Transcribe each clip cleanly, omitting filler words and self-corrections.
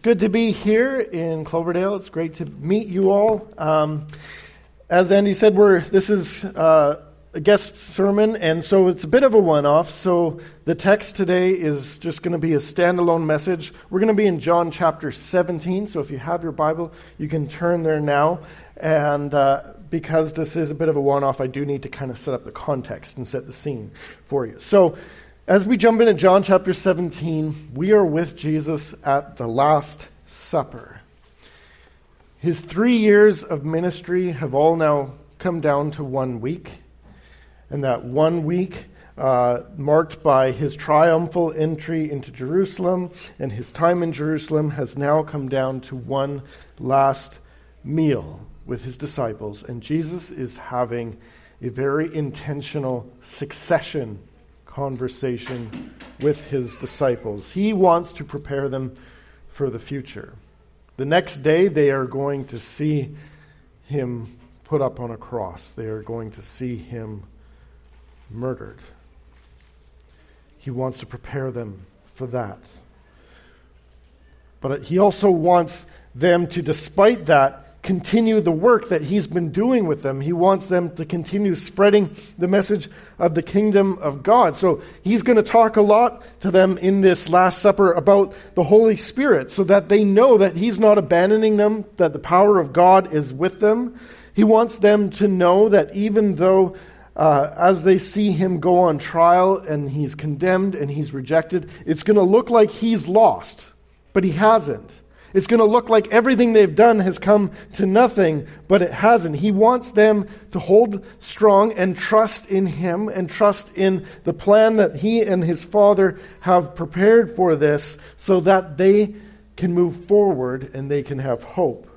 good to be here in Cloverdale. It's great to meet you all. As Andy said, this is a guest sermon, and so it's a bit of a one-off. So the text today is just going to be a standalone message. We're going to be in John chapter 17, so if you have your Bible, you can turn there now. And because this is a bit of a one-off, I do need to kind of set up the context and set the scene for you. So as we jump into John chapter 17, we are with Jesus at the Last Supper. His 3 years of ministry have all now come down to 1 week. And that 1 week, marked by his triumphal entry into Jerusalem and his time in Jerusalem, has now come down to one last meal with his disciples. And Jesus is having a very intentional succession conversation with his disciples. He wants to prepare them for the future. The next day, they are going to see him put up on a cross. They are going to see him murdered. He wants to prepare them for that. But he also wants them to, despite that, continue the work that he's been doing with them. He wants them to continue spreading the message of the kingdom of God. So he's going to talk a lot to them in this Last Supper about the Holy Spirit so that they know that he's not abandoning them, that the power of God is with them. He wants them to know that even though as they see him go on trial and he's condemned and he's rejected, it's going to look like he's lost, but he hasn't. It's going to look like everything they've done has come to nothing, but it hasn't. He wants them to hold strong and trust in him and trust in the plan that he and his Father have prepared for this so that they can move forward and they can have hope.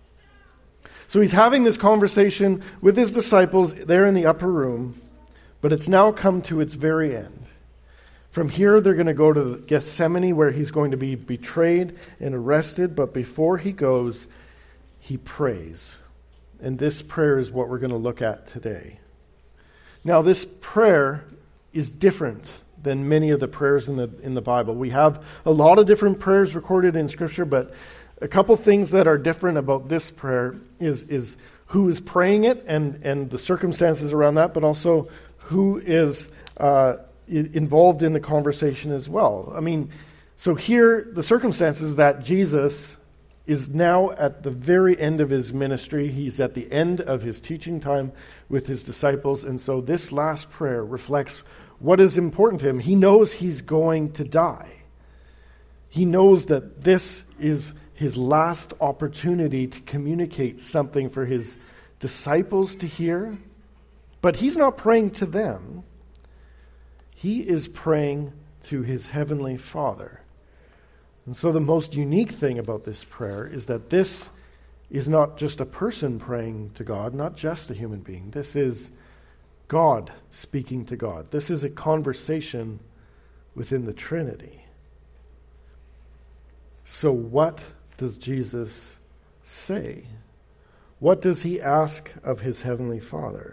So he's having this conversation with his disciples there in the upper room, but it's now come to its very end. From here, they're going to go to Gethsemane, where he's going to be betrayed and arrested. But before he goes, he prays. And this prayer is what we're going to look at today. Now, this prayer is different than many of the prayers in the Bible. We have a lot of different prayers recorded in Scripture, but a couple things that are different about this prayer is who is praying it and the circumstances around that, but also who is involved in the conversation as well. I mean, so here, the circumstances that Jesus is now at the very end of his ministry. He's at the end of his teaching time with his disciples. And so this last prayer reflects what is important to him. He knows he's going to die. He knows that this is his last opportunity to communicate something for his disciples to hear. But he's not praying to them. He is praying to his heavenly Father. And so the most unique thing about this prayer is that this is not just a person praying to God, not just a human being. This is God speaking to God. This is a conversation within the Trinity. So what does Jesus say? What does he ask of his heavenly Father?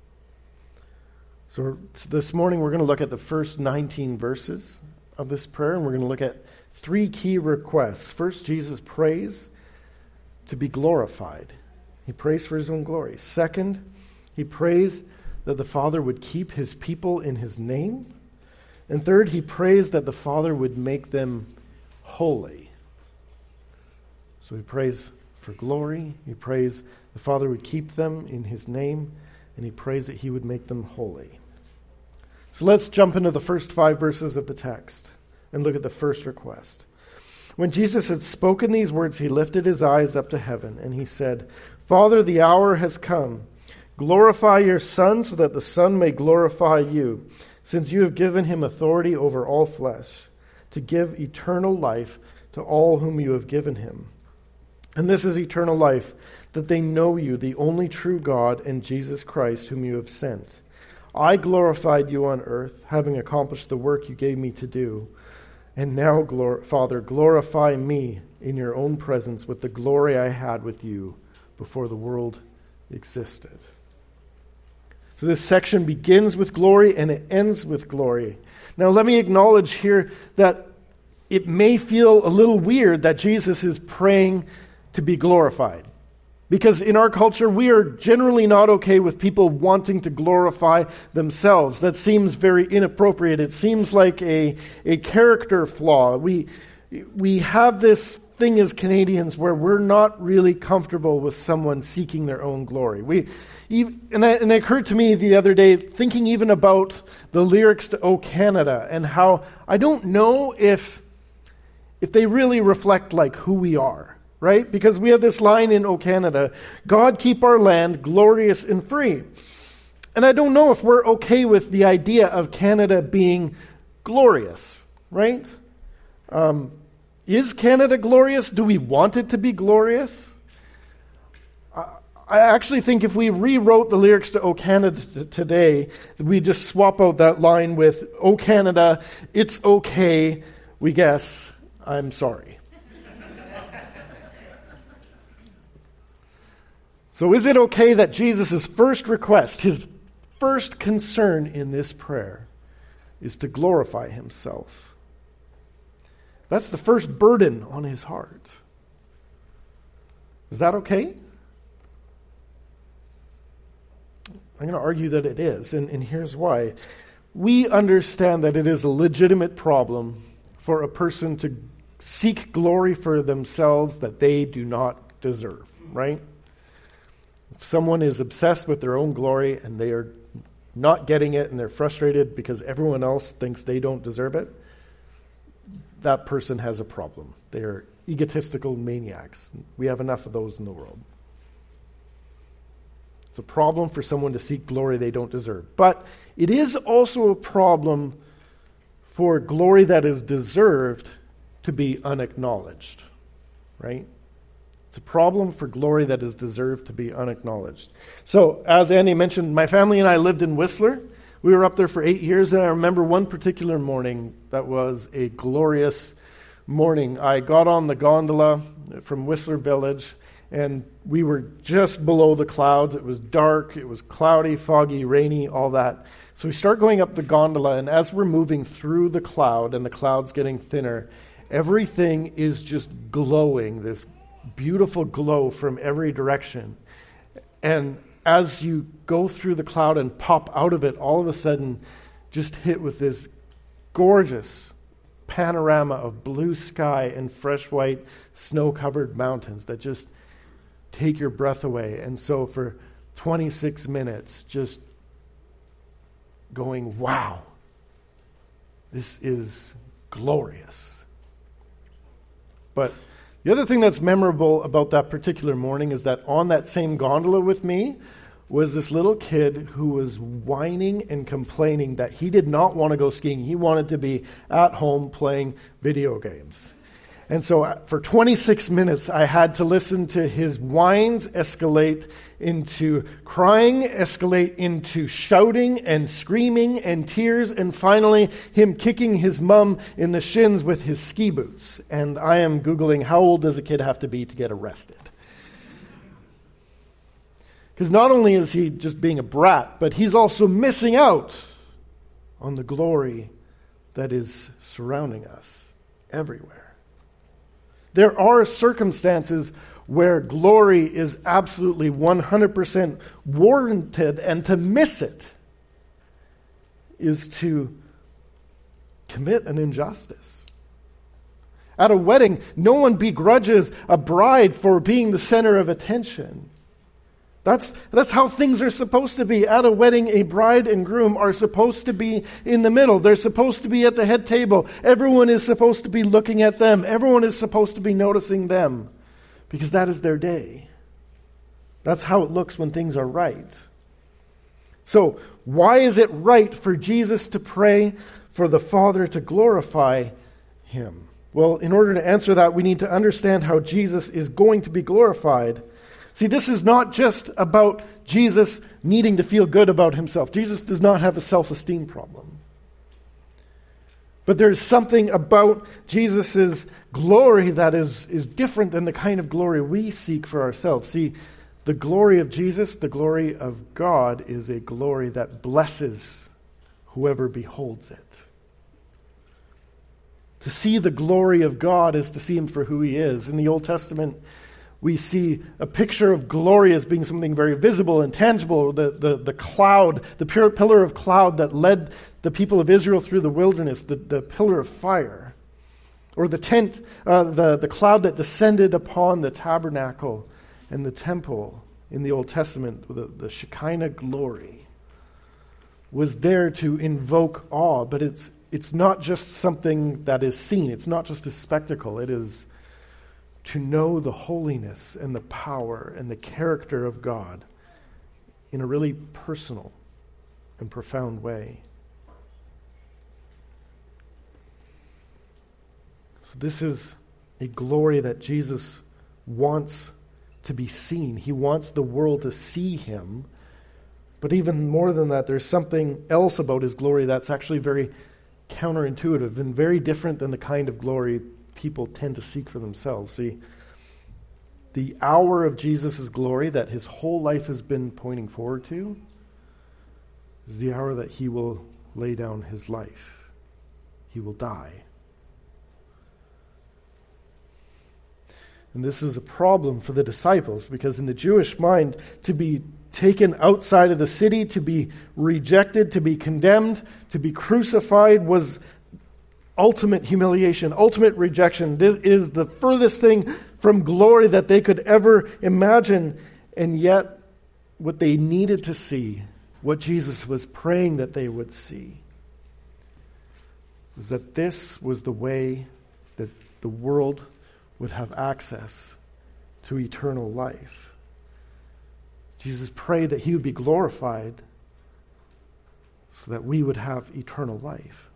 So this morning we're going to look at the first 19 verses of this prayer, and we're going to look at three key requests. First, Jesus prays to be glorified. He prays for his own glory. Second, he prays that the Father would keep his people in his name. And third, he prays that the Father would make them holy. So he prays for glory. He prays the Father would keep them in his name. And he prays that he would make them holy. So let's jump into the first 5 verses of the text and look at the first request. When Jesus had spoken these words, he lifted his eyes up to heaven and he said, Father, the hour has come. Glorify your Son so that the Son may glorify you, since you have given him authority over all flesh, to give eternal life to all whom you have given him. And this is eternal life, that they know you, the only true God, and Jesus Christ, whom you have sent. I glorified you on earth, having accomplished the work you gave me to do. And now, Father, glorify me in your own presence with the glory I had with you before the world existed. So this section begins with glory and it ends with glory. Now let me acknowledge here that it may feel a little weird that Jesus is praying to be glorified. Because in our culture, we are generally not okay with people wanting to glorify themselves. That seems very inappropriate. It seems like a character flaw. We have this thing as Canadians where we're not really comfortable with someone seeking their own glory. And it occurred to me the other day, thinking even about the lyrics to O Canada, and how I don't know if they really reflect like who we are. Right? Because we have this line in O Canada, God keep our land glorious and free. And I don't know if we're okay with the idea of Canada being glorious, right? Is Canada glorious? Do we want it to be glorious? I actually think if we rewrote the lyrics to O Canada today, we just swap out that line with O Canada, it's okay, we guess, I'm sorry. So is it okay that Jesus' first request, his first concern in this prayer, is to glorify himself? That's the first burden on his heart. Is that okay? I'm going to argue that it is, and here's why. We understand that it is a legitimate problem for a person to seek glory for themselves that they do not deserve, right? If someone is obsessed with their own glory and they are not getting it and they're frustrated because everyone else thinks they don't deserve it, that person has a problem. They are egotistical maniacs. We have enough of those in the world. It's a problem for someone to seek glory they don't deserve. But it is also a problem for glory that is deserved to be unacknowledged, right? It's a problem for glory that is deserved to be unacknowledged. So, as Andy mentioned, my family and I lived in Whistler. We were up there for 8 years, and I remember one particular morning that was a glorious morning. I got on the gondola from Whistler Village, and we were just below the clouds. It was dark, it was cloudy, foggy, rainy, all that. So we start going up the gondola, and as we're moving through the cloud, and the cloud's getting thinner, everything is just glowing, this beautiful glow from every direction. And as you go through the cloud and pop out of it, all of a sudden just hit with this gorgeous panorama of blue sky and fresh white snow-covered mountains that just take your breath away. And so for 26 minutes, just going, wow, this is glorious. But the other thing that's memorable about that particular morning is that on that same gondola with me was this little kid who was whining and complaining that he did not want to go skiing. He wanted to be at home playing video games. And so for 26 minutes, I had to listen to his whines escalate into crying, escalate into shouting and screaming and tears, and finally him kicking his mom in the shins with his ski boots. And I am Googling, how old does a kid have to be to get arrested? Because not only is he just being a brat, but he's also missing out on the glory that is surrounding us everywhere. There are circumstances where glory is absolutely 100% warranted, and to miss it is to commit an injustice. At a wedding, no one begrudges a bride for being the center of attention. That's how things are supposed to be. At a wedding, a bride and groom are supposed to be in the middle. They're supposed to be at the head table. Everyone is supposed to be looking at them. Everyone is supposed to be noticing them, because that is their day. That's how it looks when things are right. So, why is it right for Jesus to pray for the Father to glorify him? Well, in order to answer that, we need to understand how Jesus is going to be glorified. See, this is not just about Jesus needing to feel good about himself. Jesus does not have a self-esteem problem. But there's something about Jesus' glory that is different than the kind of glory we seek for ourselves. See, the glory of Jesus, the glory of God, is a glory that blesses whoever beholds it. To see the glory of God is to see him for who he is. In the Old Testament, we see a picture of glory as being something very visible and tangible. The cloud, the pure pillar of cloud that led the people of Israel through the wilderness, the pillar of fire. Or the tent, the cloud that descended upon the tabernacle and the temple in the Old Testament, the Shekinah glory, was there to invoke awe. But it's not just something that is seen. It's not just a spectacle. It is to know the holiness and the power and the character of God in a really personal and profound way. So this is a glory that Jesus wants to be seen. He wants the world to see him. But even more than that, there's something else about his glory that's actually very counterintuitive and very different than the kind of glory people tend to seek for themselves. See, the hour of Jesus' glory that his whole life has been pointing forward to is the hour that he will lay down his life. He will die. And this is a problem for the disciples, because in the Jewish mind, to be taken outside of the city, to be rejected, to be condemned, to be crucified was ultimate humiliation, ultimate rejection. This is the furthest thing from glory that they could ever imagine. And yet, what they needed to see, what Jesus was praying that they would see, was that this was the way that the world would have access to eternal life. Jesus prayed that he would be glorified so that we would have eternal life.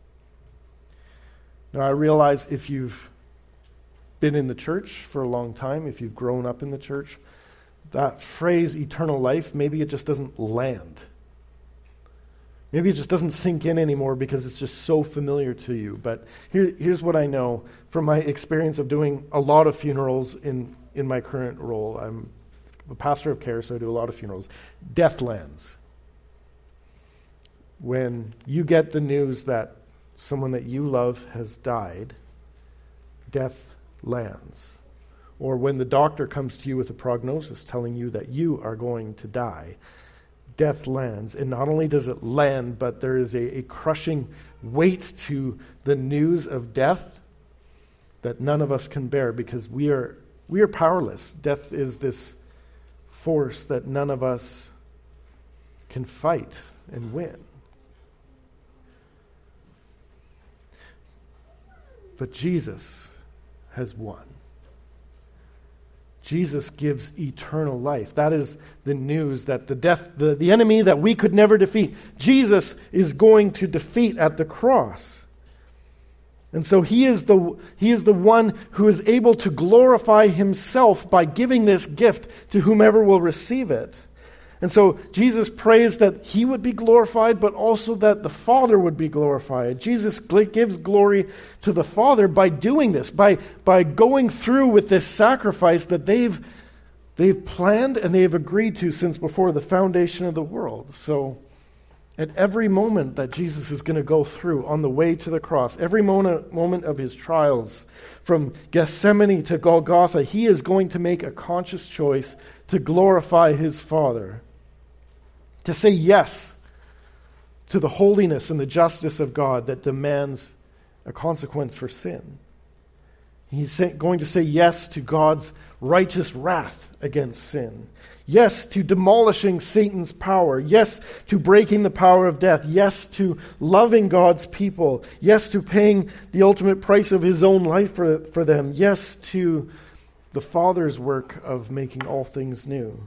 Now, I realize if you've been in the church for a long time, if you've grown up in the church, that phrase eternal life, maybe it just doesn't land. Maybe it just doesn't sink in anymore because it's just so familiar to you. But here's what I know from my experience of doing a lot of funerals in my current role. I'm a pastor of care, so I do a lot of funerals. Death lands. When you get the news that someone that you love has died, death lands. Or when the doctor comes to you with a prognosis telling you that you are going to die, death lands. And not only does it land, but there is a crushing weight to the news of death that none of us can bear, because we are powerless. Death is this force that none of us can fight and win. But Jesus has won. Jesus gives eternal life. That is the news that the enemy that we could never defeat, Jesus is going to defeat at the cross. And so he is the one who is able to glorify himself by giving this gift to whomever will receive it. And so Jesus prays that he would be glorified, but also that the Father would be glorified. Jesus gives glory to the Father by doing this, by going through with this sacrifice that they've planned and they've agreed to since before the foundation of the world. So at every moment that Jesus is going to go through on the way to the cross, every moment of his trials, from Gethsemane to Golgotha, he is going to make a conscious choice to glorify his Father, to say yes to the holiness and the justice of God that demands a consequence for sin. He's going to say yes to God's righteous wrath against sin. Yes to demolishing Satan's power. Yes to breaking the power of death. Yes to loving God's people. Yes to paying the ultimate price of his own life for them. Yes to the Father's work of making all things new.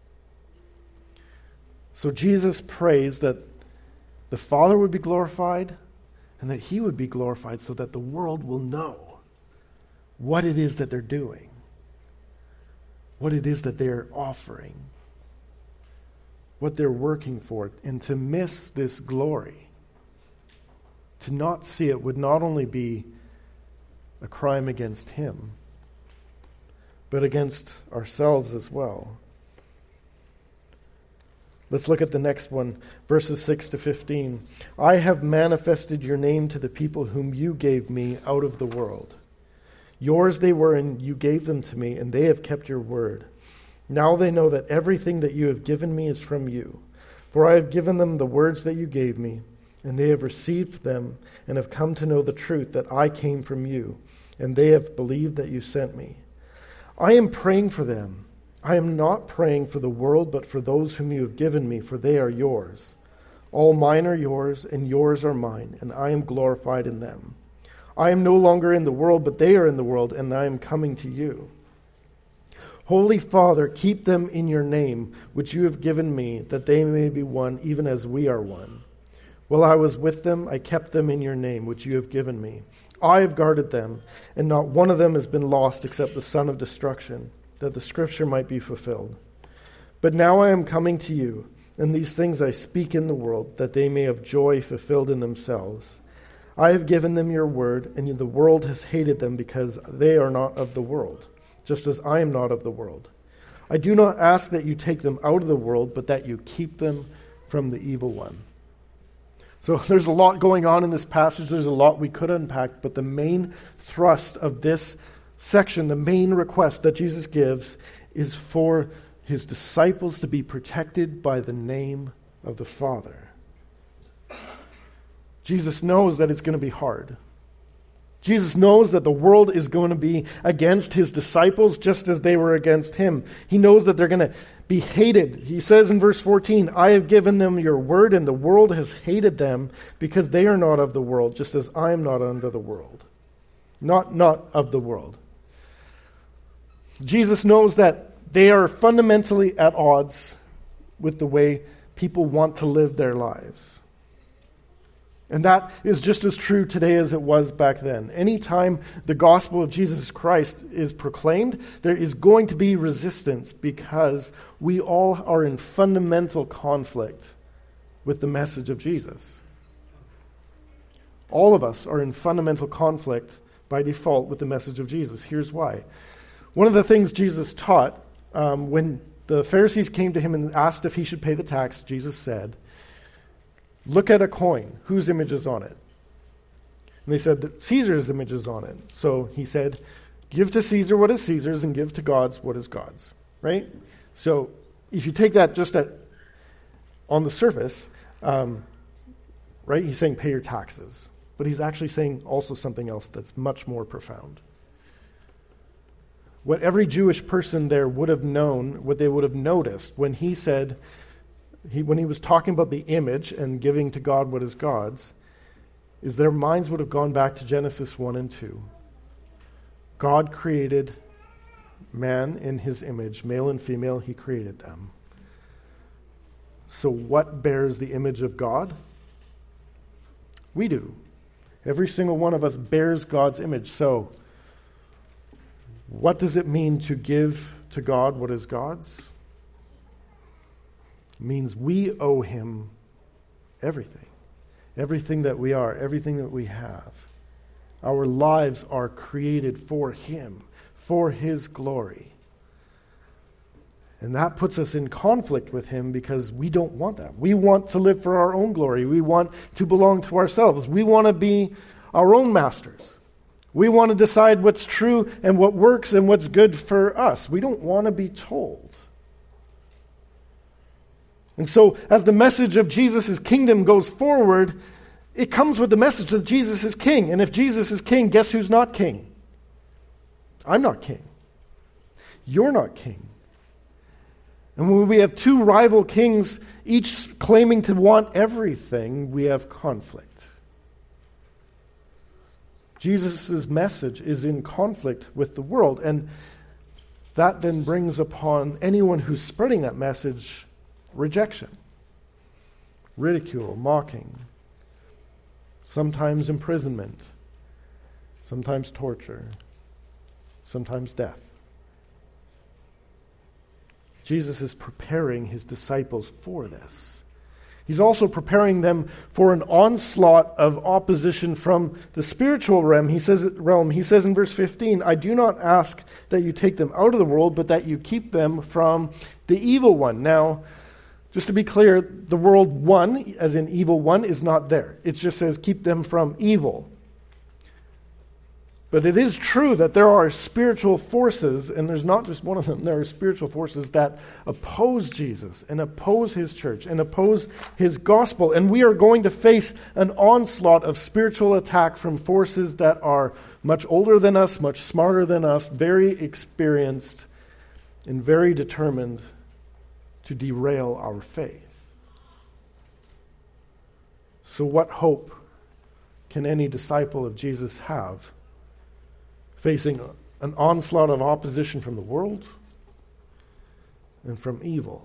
So Jesus prays that the Father would be glorified and that he would be glorified so that the world will know what it is that they're doing, what it is that they're offering, what they're working for. And to miss this glory, to not see it, would not only be a crime against him, but against ourselves as well. Let's look at the next one, verses 6 to 15. I have manifested your name to the people whom you gave me out of the world. Yours they were, and you gave them to me, and they have kept your word. Now they know that everything that you have given me is from you. For I have given them the words that you gave me, and they have received them, and have come to know the truth that I came from you, and they have believed that you sent me. I am praying for them. I am not praying for the world, but for those whom you have given me, for they are yours. All mine are yours, and yours are mine, and I am glorified in them. I am no longer in the world, but they are in the world, and I am coming to you. Holy Father, keep them in your name, which you have given me, that they may be one, even as we are one. While I was with them, I kept them in your name, which you have given me. I have guarded them, and not one of them has been lost except the son of destruction, that the scripture might be fulfilled. But now I am coming to you, and these things I speak in the world, that they may have joy fulfilled in themselves. I have given them your word, and the world has hated them because they are not of the world, just as I am not of the world. I do not ask that you take them out of the world, but that you keep them from the evil one. So there's a lot going on in this passage. There's a lot we could unpack, but the main thrust of this section, the main request that Jesus gives, is for his disciples to be protected by the name of the Father. Jesus knows that it's going to be hard. Jesus knows that the world is going to be against his disciples just as they were against him. He knows that they're going to be hated. He says in verse 14, I have given them your word, and the world has hated them because they are not of the world, just as I am not under the world. Not of the world. Jesus knows that they are fundamentally at odds with the way people want to live their lives. And that is just as true today as it was back then. Anytime the gospel of Jesus Christ is proclaimed, there is going to be resistance because we all are in fundamental conflict with the message of Jesus. All of us are in fundamental conflict by default with the message of Jesus. Here's why. One of the things Jesus taught, when the Pharisees came to him and asked if he should pay the tax, Jesus said, look at a coin. Whose image is on it? And they said that Caesar's image is on it. So he said, give to Caesar what is Caesar's and give to God's what is God's. Right? So if you take that just on the surface, right, he's saying pay your taxes. But he's actually saying also something else that's much more profound. What every Jewish person there would have known, what they would have noticed when he said, when he was talking about the image and giving to God what is God's, is their minds would have gone back to Genesis 1 and 2. God created man in his image, male and female, he created them. So what bears the image of God? We do. Every single one of us bears God's image. So what does it mean to give to God what is God's? Means we owe him everything. Everything that we are, everything that we have. Our lives are created for him, for his glory. And that puts us in conflict with him because we don't want that. We want to live for our own glory. We want to belong to ourselves. We want to be our own masters. We want to decide what's true and what works and what's good for us. We don't want to be told. And so, as the message of Jesus' kingdom goes forward, it comes with the message that Jesus is king. And if Jesus is king, guess who's not king? I'm not king. You're not king. And when we have two rival kings, each claiming to want everything, we have conflict. Jesus' message is in conflict with the world. And that then brings upon anyone who's spreading that message rejection, ridicule, mocking, sometimes imprisonment, sometimes torture, sometimes death. Jesus is preparing his disciples for this. He's also preparing them for an onslaught of opposition from the spiritual realm. He says in verse 15, I do not ask that you take them out of the world, but that you keep them from the evil one. Now, Just to be clear, the world one, as in evil one, is not there. It just says keep them from evil. But it is true that there are spiritual forces, and there's not just one of them, there are spiritual forces that oppose Jesus and oppose his church and oppose his gospel. And we are going to face an onslaught of spiritual attack from forces that are much older than us, much smarter than us, very experienced, and very determined to derail our faith. So what hope can any disciple of Jesus have facing an onslaught of opposition from the world and from evil?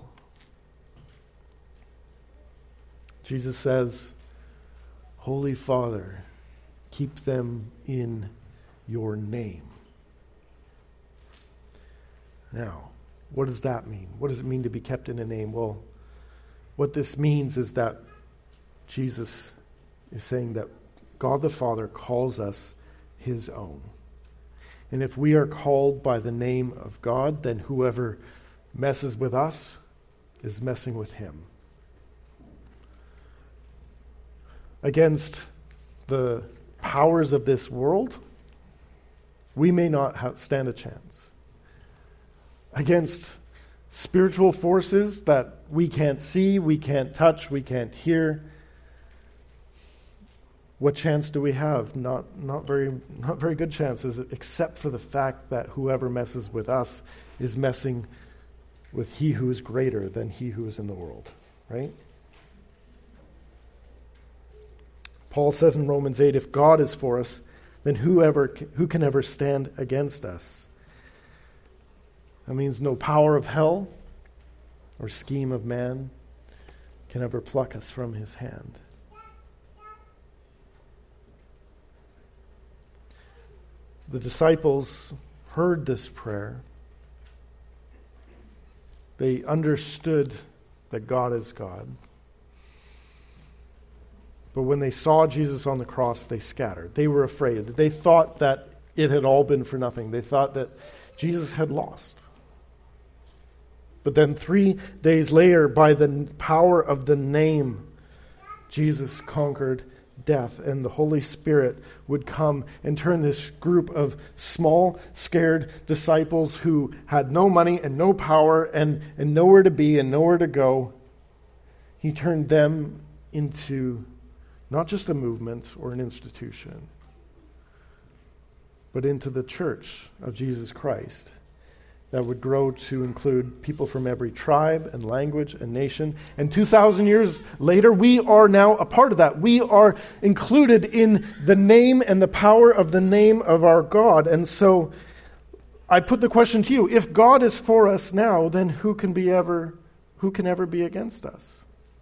Jesus says, Holy Father, keep them in your name. Now, what does that mean? What does it mean to be kept in a name? Well, what this means is that Jesus is saying that God the Father calls us his own. And if we are called by the name of God, then whoever messes with us is messing with him. Against the powers of this world, we may not stand a chance. Against spiritual forces that we can't see, we can't touch, we can't hear, what chance do we have? Not very good chances, except for the fact that whoever messes with us is messing with he who is greater than he who is in the world, right? Paul says in Romans 8, if God is for us, then who can ever stand against us? That means no power of hell or scheme of man can ever pluck us from his hand. The disciples heard this prayer. They understood that God is God. But when they saw Jesus on the cross, they scattered. They were afraid. They thought that it had all been for nothing. They thought that Jesus had lost. But then 3 days later, by the power of the name, Jesus conquered death, and the Holy Spirit would come and turn this group of small, scared disciples who had no money and no power and nowhere to be and nowhere to go. He turned them into not just a movement or an institution, but into the church of Jesus Christ that would grow to include people from every tribe and language and nation. And 2,000 years later, we are now a part of that. We are included in the name and the power of the name of our God. And so I put the question to you, if God is for us now, then who can ever be against us?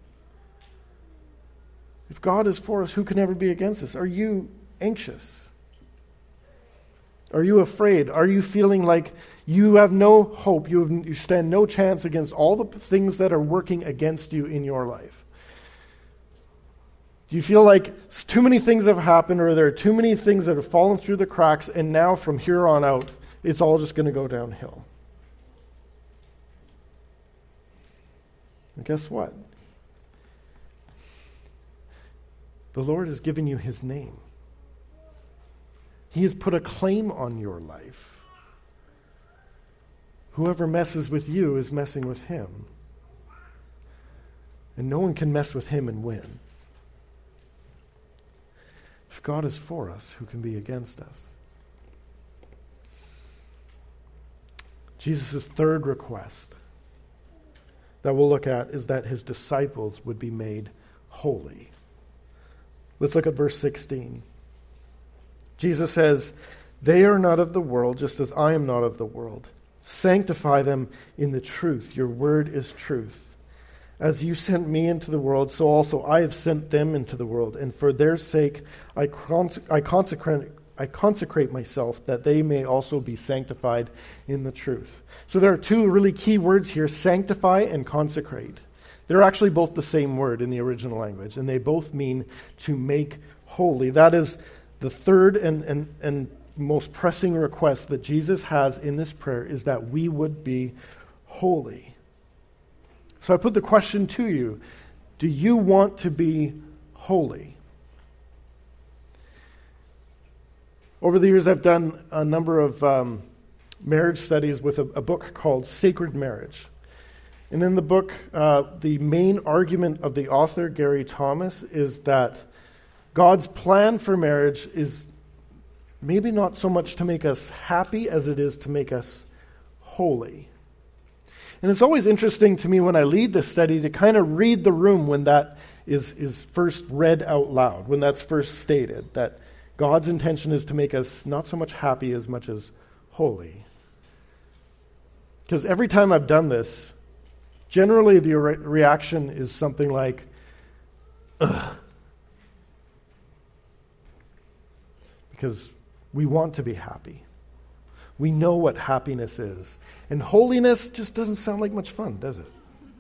If God is for us, who can ever be against us? Are you anxious? Are you afraid? Are you feeling like you have no hope? You stand no chance against all the things that are working against you in your life? Do you feel like too many things have happened, or there are too many things that have fallen through the cracks, and now from here on out, it's all just going to go downhill? And guess what? The Lord has given you his name. He has put a claim on your life. Whoever messes with you is messing with him. And no one can mess with him and win. If God is for us, who can be against us? Jesus' third request that we'll look at is that his disciples would be made holy. Let's look at verse 16. Jesus says, they are not of the world, just as I am not of the world. Sanctify them in the truth. Your word is truth. As you sent me into the world, so also I have sent them into the world. And for their sake I consecrate myself, that they may also be sanctified in the truth. So there are two really key words here, sanctify and consecrate. They're actually both the same word in the original language, and they both mean to make holy. That is the third and most pressing request that Jesus has in this prayer, is that we would be holy. So I put the question to you, do you want to be holy? Over the years, I've done a number of marriage studies with a book called Sacred Marriage. And in the book, the main argument of the author, Gary Thomas, is that God's plan for marriage is maybe not so much to make us happy as it is to make us holy. And it's always interesting to me when I lead this study to kind of read the room when that is first read out loud, when that's first stated, that God's intention is to make us not so much happy as much as holy. Because every time I've done this, generally the reaction is something like, ugh. Because we want to be happy. We know what happiness is. And holiness just doesn't sound like much fun, does it?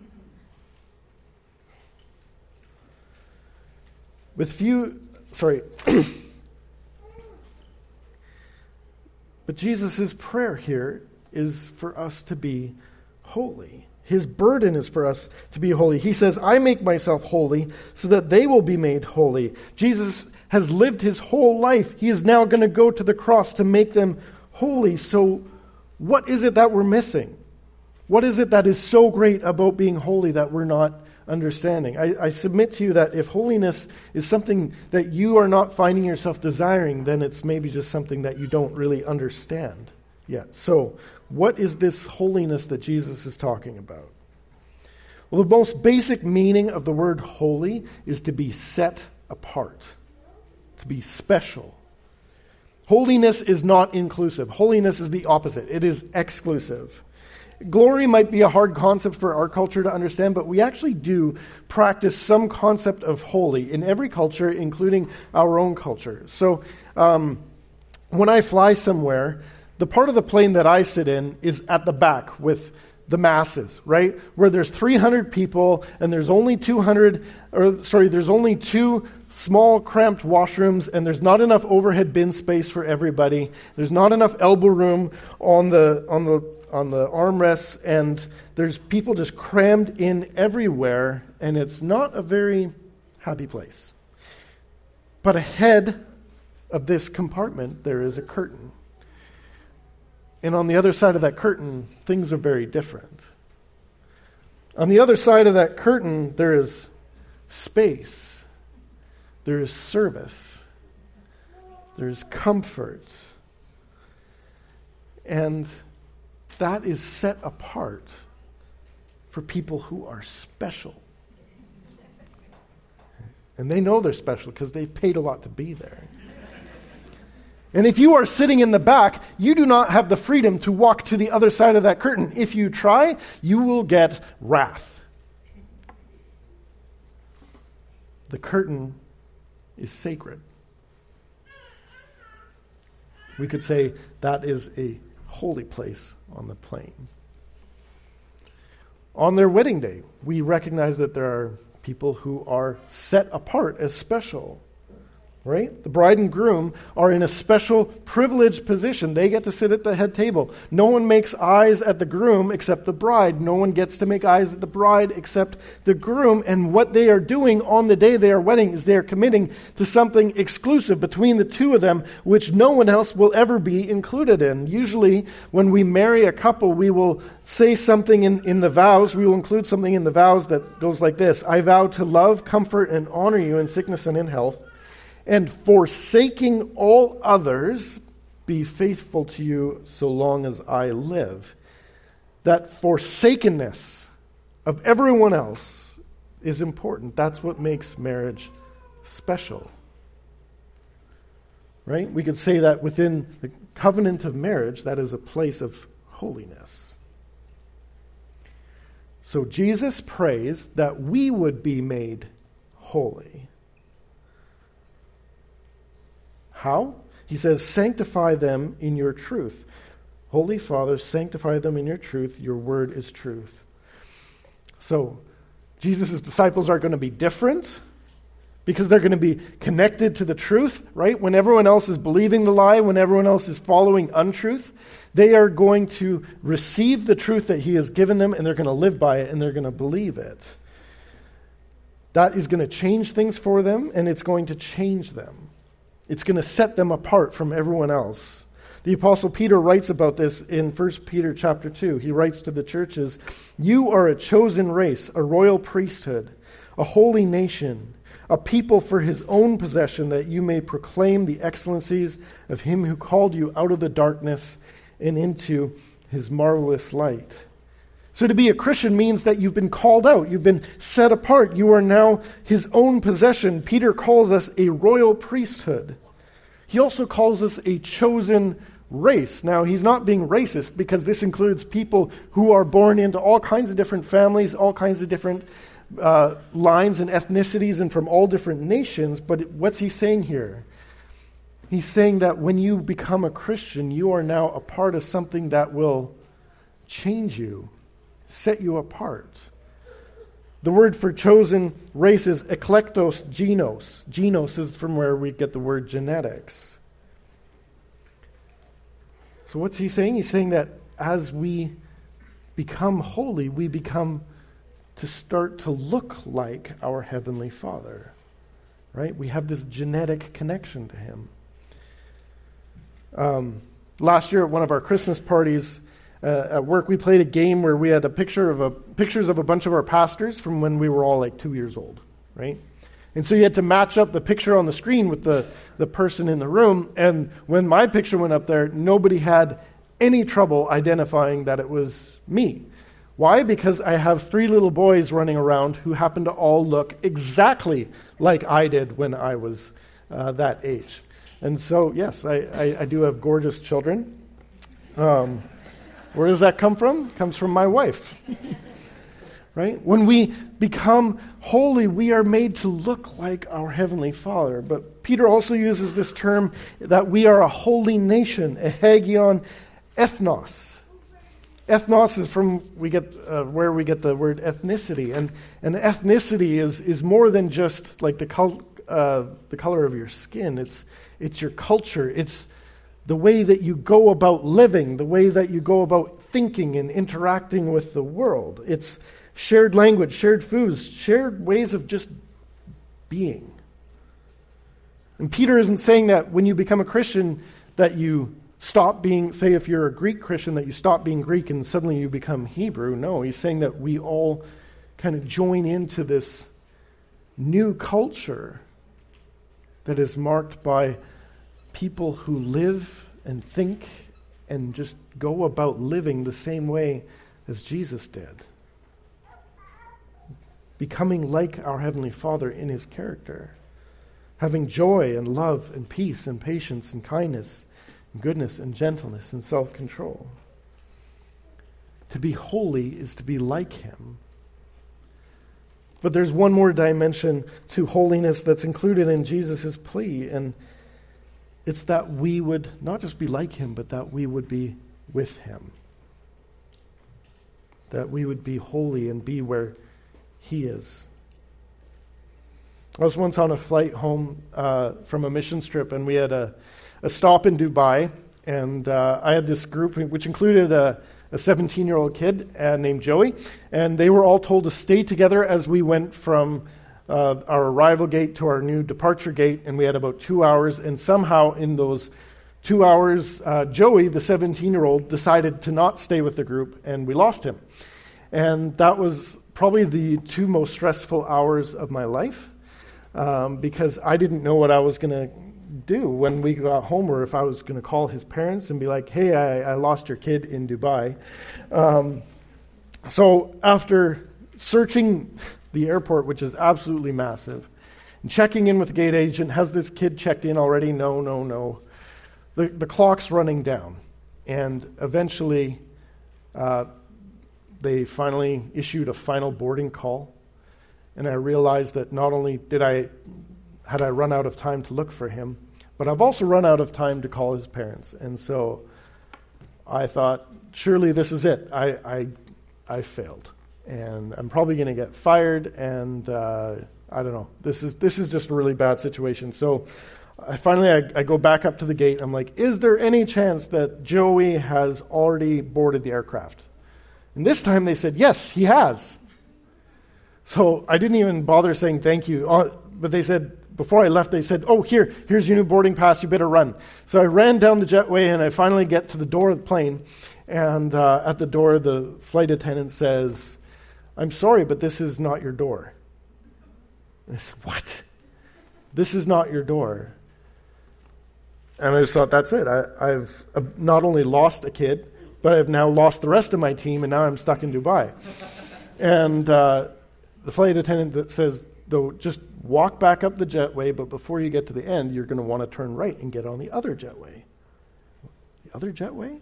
But Jesus' prayer here is for us to be holy. His burden is for us to be holy. He says, I make myself holy so that they will be made holy. Jesus has lived his whole life. He is now going to go to the cross to make them holy. So what is it that we're missing? What is it that is so great about being holy that we're not understanding? I submit to you that if holiness is something that you are not finding yourself desiring, then it's maybe just something that you don't really understand yet. So what is this holiness that Jesus is talking about? Well, the most basic meaning of the word holy is to be set apart, to be special. Holiness is not inclusive. Holiness is the opposite. It is exclusive. Glory might be a hard concept for our culture to understand, but we actually do practice some concept of holy in every culture, including our own culture. So when I fly somewhere, the part of the plane that I sit in is at the back with the masses, right? Where there's 300 people and there's only there's only 2 small cramped washrooms and there's not enough overhead bin space for everybody. There's not enough elbow room on the armrests, and there's people just crammed in everywhere, and it's not a very happy place. But ahead of this compartment, there is a curtain. And on the other side of that curtain, things are very different. On the other side of that curtain, there is space. There is service. There is comfort. And that is set apart for people who are special. And they know they're special because they've paid a lot to be there. And if you are sitting in the back, you do not have the freedom to walk to the other side of that curtain. If you try, you will get wrath. The curtain is sacred. We could say that is a holy place on the plane. On their wedding day, we recognize that there are people who are set apart as special. Right? The bride and groom are in a special privileged position. They get to sit at the head table. No one makes eyes at the groom except the bride. No one gets to make eyes at the bride except the groom. And what they are doing on the day they are wedding is they are committing to something exclusive between the two of them, which no one else will ever be included in. Usually, when we marry a couple, we will say something in the vows. We will include something in the vows that goes like this: I vow to love, comfort, and honor you in sickness and in health, and forsaking all others, be faithful to you so long as I live. That forsakenness of everyone else is important. That's what makes marriage special. Right? We could say that within the covenant of marriage, that is a place of holiness. So Jesus prays that we would be made holy. How? He says, sanctify them in your truth. Holy Father, sanctify them in your truth. Your word is truth. So, Jesus' disciples are going to be different, because they're going to be connected to the truth, right? When everyone else is believing the lie, when everyone else is following untruth, they are going to receive the truth that he has given them, and they're going to live by it, and they're going to believe it. That is going to change things for them, and it's going to change them. It's going to set them apart from everyone else. The Apostle Peter writes about this in 1 Peter chapter 2. He writes to the churches, "You are a chosen race, a royal priesthood, a holy nation, a people for his own possession, that you may proclaim the excellencies of him who called you out of the darkness and into his marvelous light." So to be a Christian means that you've been called out. You've been set apart. You are now his own possession. Peter calls us a royal priesthood. He also calls us a chosen race. Now, he's not being racist, because this includes people who are born into all kinds of different families, all kinds of different lines and ethnicities, and from all different nations. But what's he saying here? He's saying that when you become a Christian, you are now a part of something that will change you, set you apart. The word for chosen race is eklektos genos. Genos is from where we get the word genetics. So what's he saying? He's saying that as we become holy, we become to start to look like our Heavenly Father. Right? We have this genetic connection to him. Last year at one of our Christmas parties at work, we played a game where we had pictures of a bunch of our pastors from when we were all like 2 years old, right? And so you had to match up the picture on the screen with the person in the room. And when my picture went up there, nobody had any trouble identifying that it was me. Why? Because I have 3 little boys running around who happen to all look exactly like I did when I was that age. And so, yes, I do have gorgeous children. Where does that come from? It comes from my wife. Right? When we become holy, we are made to look like our Heavenly Father. But Peter also uses this term that we are a holy nation, a hagion ethnos. Ethnos is from where we get the word ethnicity, and ethnicity is more than just like the color of your skin. It's your culture. It's the way that you go about living, the way that you go about thinking and interacting with the world. It's shared language, shared foods, shared ways of just being. And Peter isn't saying that when you become a Christian that you stop being, say if you're a Greek Christian, that you stop being Greek and suddenly you become Hebrew. No, he's saying that we all kind of join into this new culture that is marked by people who live and think and just go about living the same way as Jesus did. Becoming like our Heavenly Father in his character. Having joy and love and peace and patience and kindness and goodness and gentleness and self-control. To be holy is to be like him. But there's one more dimension to holiness that's included in Jesus' plea, and it's that we would not just be like him, but that we would be with him. That we would be holy and be where he is. I was once on a flight home from a mission trip, and we had a stop in Dubai, and I had this group which included a 17-year-old kid named Joey, and they were all told to stay together as we went from our arrival gate to our new departure gate, and we had about 2 hours, and somehow in those 2 hours, Joey, the 17-year-old, decided to not stay with the group, and we lost him. And that was probably the 2 most stressful hours of my life, because I didn't know what I was going to do when we got home, or if I was going to call his parents and be like, hey, I lost your kid in Dubai. So after searching the airport, which is absolutely massive, and checking in with the gate agent, has this kid checked in already? No. The clock's running down. And eventually, they finally issued a final boarding call. And I realized that not only had I run out of time to look for him, but I've also run out of time to call his parents. And so I thought, surely this is it. I failed. And I'm probably going to get fired, and I don't know. This is just a really bad situation. So I go back up to the gate. I'm like, is there any chance that Joey has already boarded the aircraft? And this time they said, yes, he has. So I didn't even bother saying thank you. But they said, before I left, they said, oh, here's your new boarding pass. You better run. So I ran down the jetway, and I finally get to the door of the plane. And at the door, the flight attendant says, I'm sorry, but this is not your door. And I said, what? This is not your door. And I just thought, that's it. I've not only lost a kid, but I've now lost the rest of my team, and now I'm stuck in Dubai. And the flight attendant that says, though, just walk back up the jetway, but before you get to the end, you're going to want to turn right and get on the other jetway. The other jetway?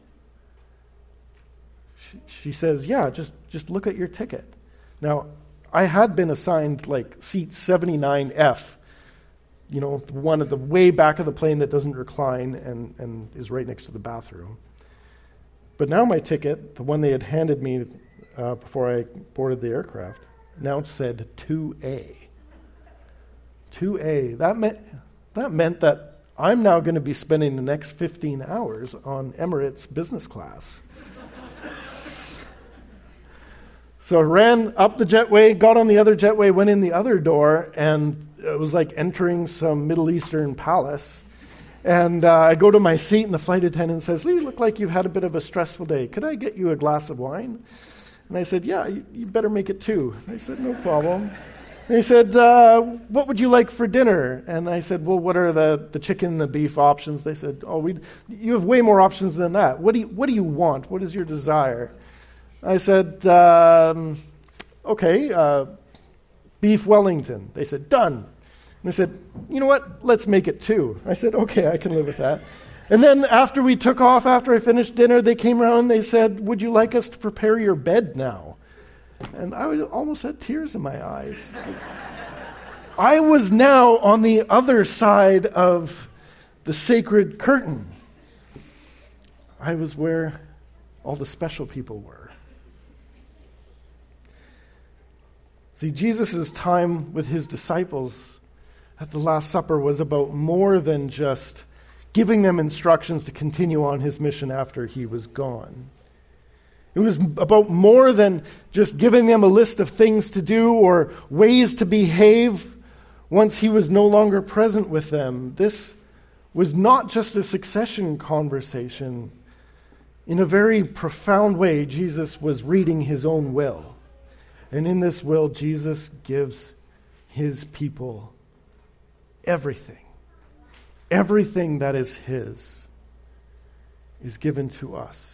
She says, yeah, just look at your ticket. Now, I had been assigned like seat 79F, the one at the way back of the plane that doesn't recline and is right next to the bathroom. But now my ticket, the one they had handed me before I boarded the aircraft, now said 2A. 2A. That meant that I'm now going to be spending the next 15 hours on Emirates business class. So I ran up the jetway, got on the other jetway, went in the other door, and it was like entering some Middle Eastern palace. And I go to my seat, and the flight attendant says, you look like you've had a bit of a stressful day. Could I get you a glass of wine? And I said, yeah, you better make it 2. I said, no problem. And he said, what would you like for dinner? And I said, well, what are the chicken, the beef options? They said, you have way more options than that. What do you want? What is your desire? I said, okay, beef Wellington. They said, done. And they said, you know what? Let's make it 2. I said, okay, I can live with that. And then after we took off, after I finished dinner, they came around and they said, would you like us to prepare your bed now? And I almost had tears in my eyes. I was now on the other side of the sacred curtain. I was where all the special people were. See, Jesus' time with his disciples at the Last Supper was about more than just giving them instructions to continue on his mission after he was gone. It was about more than just giving them a list of things to do or ways to behave once he was no longer present with them. This was not just a succession conversation. In a very profound way, Jesus was reading his own will. And in this will, Jesus gives his people everything. Everything that is his is given to us.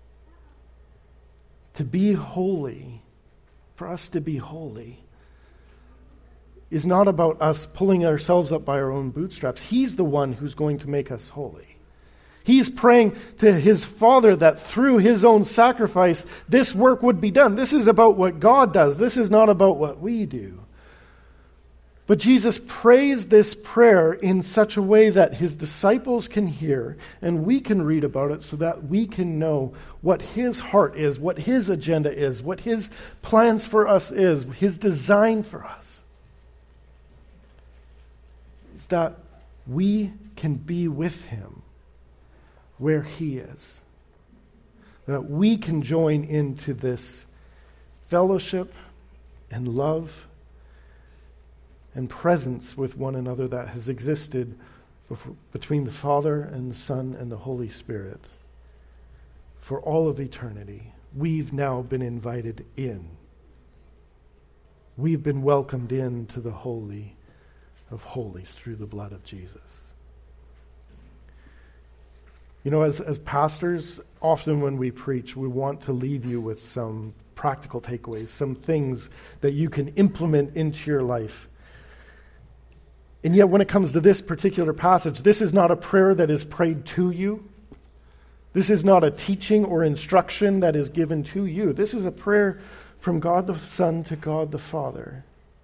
To be holy, for us to be holy, is not about us pulling ourselves up by our own bootstraps. He's the one who's going to make us holy. He's praying to his Father that through his own sacrifice, this work would be done. This is about what God does. This is not about what we do. But Jesus prays this prayer in such a way that his disciples can hear and we can read about it so that we can know what his heart is, what his agenda is, what his plans for us is, his design for us. Is that we can be with him where he is. That we can join into this fellowship and love and presence with one another that has existed between the Father and the Son and the Holy Spirit for all of eternity. We've now been invited in. We've been welcomed into the Holy of Holies through the blood of Jesus. As pastors, often when we preach, we want to leave you with some practical takeaways, some things that you can implement into your life. And yet when it comes to this particular passage, this is not a prayer that is prayed to you. This is not a teaching or instruction that is given to you. This is a prayer from God the Son to God the Father.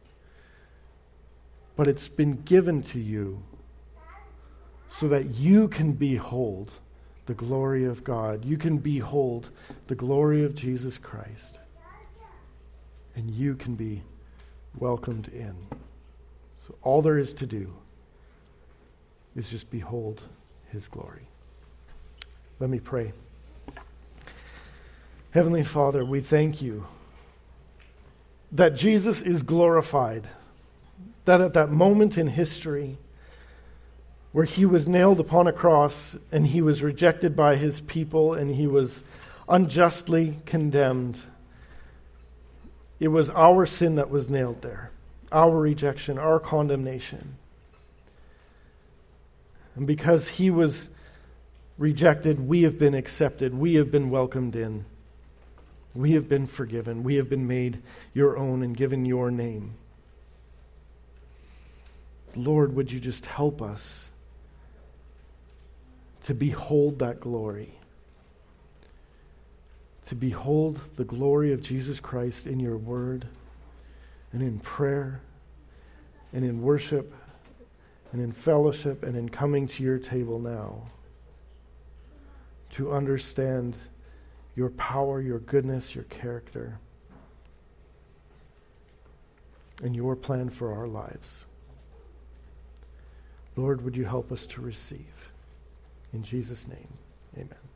But it's been given to you so that you can behold the glory of God. You can behold the glory of Jesus Christ. And you can be welcomed in. So all there is to do is just behold his glory. Let me pray. Heavenly Father, we thank you that Jesus is glorified, that at that moment in history where he was nailed upon a cross and he was rejected by his people and he was unjustly condemned, it was our sin that was nailed there, our rejection, our condemnation. And because he was rejected, we have been accepted, we have been welcomed in. We have been forgiven. We have been made your own and given your name. Lord, would you just help us to behold that glory, to behold the glory of Jesus Christ in your word and in prayer and in worship and in fellowship and in coming to your table now, to understand your power, your goodness, your character, and your plan for our lives. Lord, would you help us to receive? In Jesus' name, amen.